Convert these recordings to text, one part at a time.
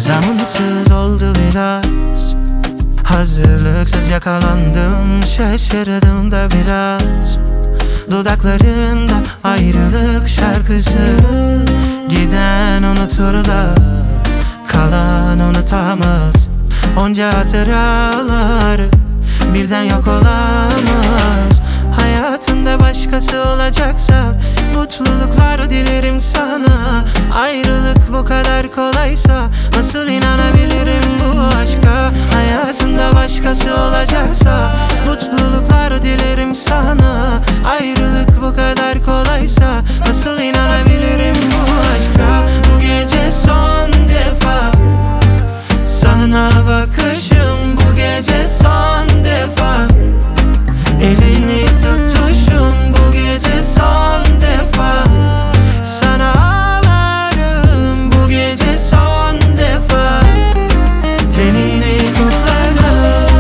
Zamansız oldu biraz, hazırlıksız yakalandım. Şaşırdım da biraz, dudaklarında ayrılık şarkısı. Giden unutur da kalan unutamaz. Onca hatıralar birden yok olamaz. Hayatında başkası olacaksa mutluluklar dilerim sana. Ayrılık bu kadar kolaysa nasıl inanabilirim bu aşka? Hayatında başkası olacaksa mutluluklar dilerim sana. Ayrılık bu kadar kolaysa nasıl inanabilirim bu aşka? Bu gece son defa sana bakışım, bu gece son defa elini tutuşum, bu gece son defa sana ağlarım, bu gece son defa tenini koklarım.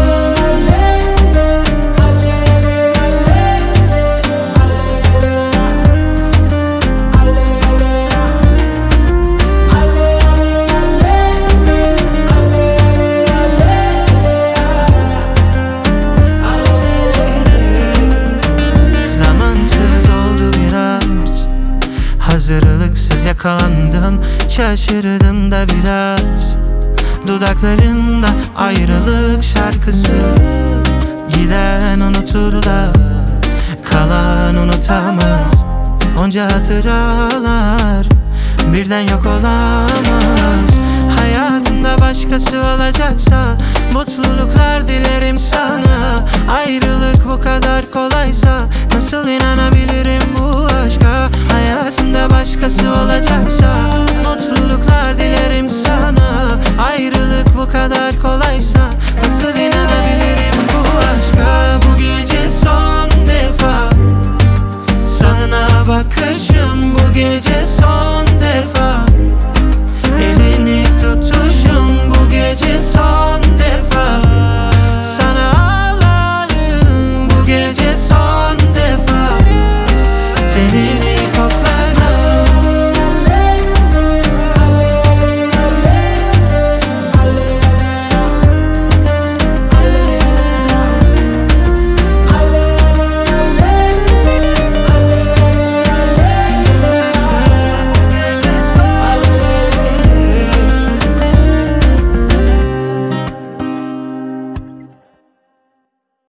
Hazırlıksız yakalandım, şaşırdım da biraz. Dudaklarında ayrılık şarkısı. Giden unutur da kalan unutamaz. Onca hatıralar birden yok olamaz. Hayatında başkası olacaksa mutluluklar dilerim sana. Ayrılık bu kadar kolaysa nasıl inanabilirim bu aşka? Hayatında başkası olacaksa mutluluklar dilerim sana. Ayrılık bu kadar kolaysa nasıl inanabilirim bu aşka? Bu gece son defa sana bakışım, bu gece son defa elini tutuşum, bu gece son defa